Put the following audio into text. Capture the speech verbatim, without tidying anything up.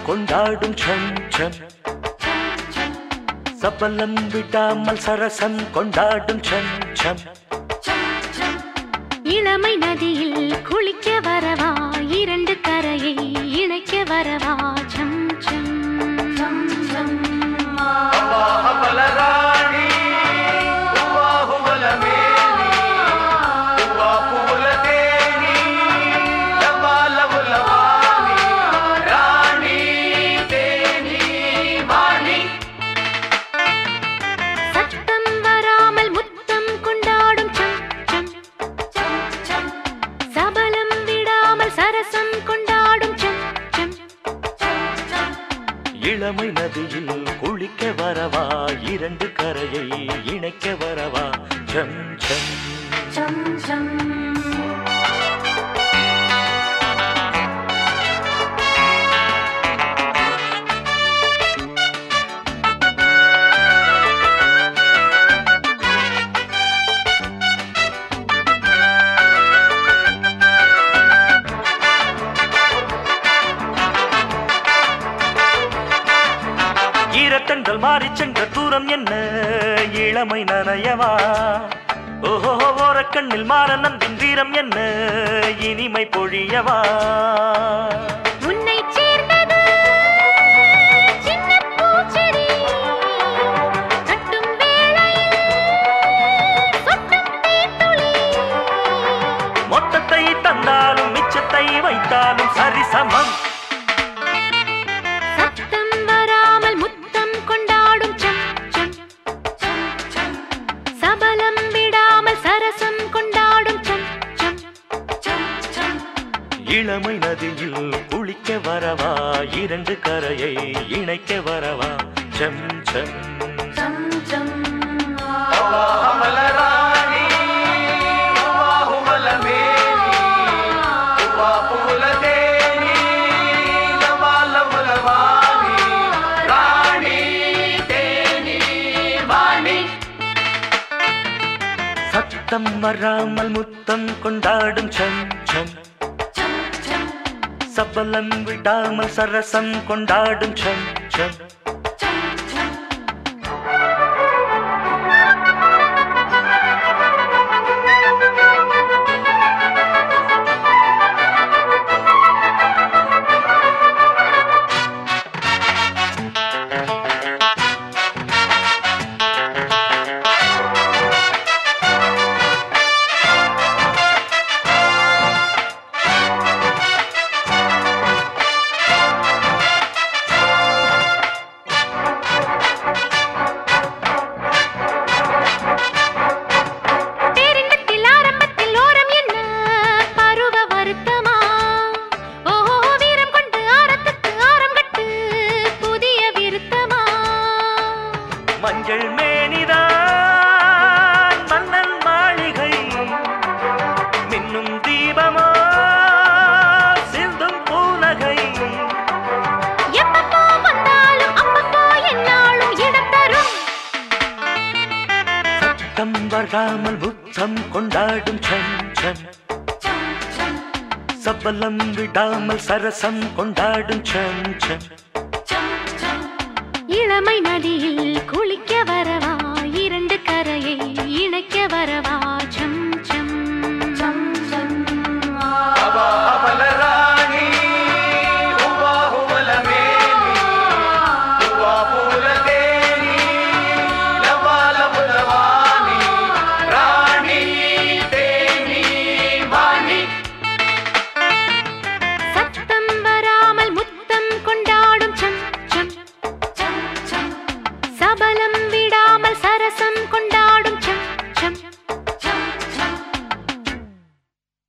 கொண்டாடும் some some சபலம் விடாமல் சரசம் கொண்டாடும் சம் சம் இளமை நதியில் குளிக்க வரவா இரண்டு கரையை இணைக்க வரவா சம் சம் சம் சம் இளமை நதியில் குளிக்க வரவா இரண்டு கரையை இணைக்க வரவா சம் சம் சம் சம் ஈரக்கண்கள் மாறி சென்ற தூரம் என்ன இளமை நனையவா ஓஹோ ஓரக்கண்ணில் மாற நம்பின் வீரம் என்ன இனிமை பொழியவா உன்னை சேர்ந்தது சின்ன பூச்செடி கட்டும் வேளையில் சொட்டும் தேன்துளி மொத்தத்தை தந்தாலும் மிச்சத்தை வைத்தாலும் சரிசமம் இளமை நதியில் குளிக்க வரவா இரண்டு கரையை இணைக்க வரவா சம் சம் சம் சம் சத்தம் வராமல் முத்தம் கொண்டாடும் சம் சம் சபலம் விடாமல் சரசம் கொண்டாடும் சம் சம் மஞ்சள் மேனிதான் மன்னன் மாளிகை மின்னும் தீபமோ சிந்தும் பூநகை எப்பப்போ வந்தாலும் அப்பப்போ என்னாலும் இடம் தரும் சத்தம் வராமல் புத்தம் கொண்டாடும் சம் சம் சபலம் விடாமல் சரசம் கொண்டாடும் சம் சம் இளமை நதியில் குளிக்க வரவா